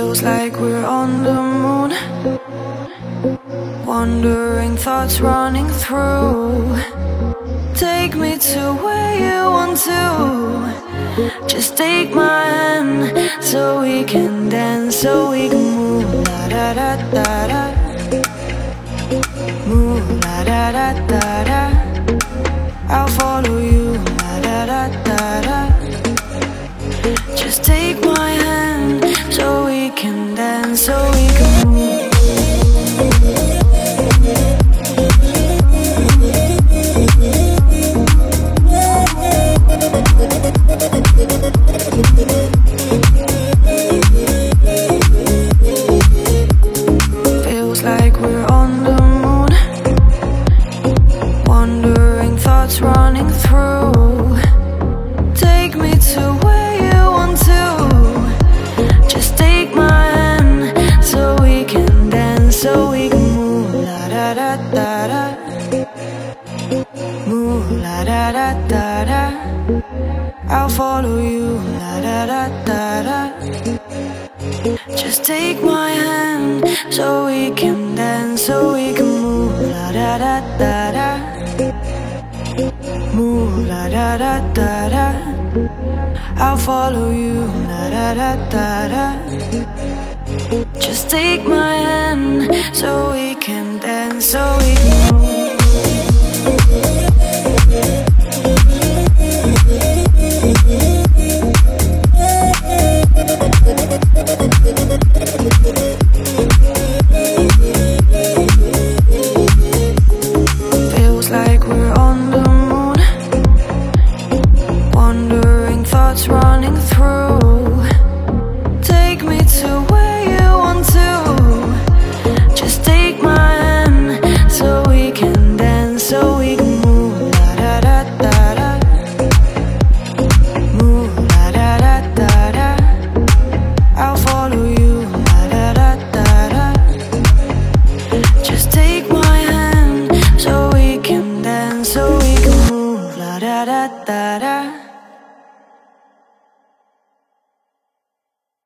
Feels like we're on the moon, wandering thoughts running through. Take me to where you want to. Just take my hand so we can dance, so we can move. La da da da da. Move la da da da da. I'll follow you. La da da da da. Just take my hand so we can dance, so we can move. Feels like we're on the moon, wandering thoughts running through. Take me to where you want to. Just take my hand so we can dance, so we can move. La da da da da. Move la da da da da. I'll follow you. La da da da da. Just take my hand so we can dance, so we can move. La da da da da. Move la da da da da. I'll follow you. La da da da da. Just take my hand so we can dance, so we can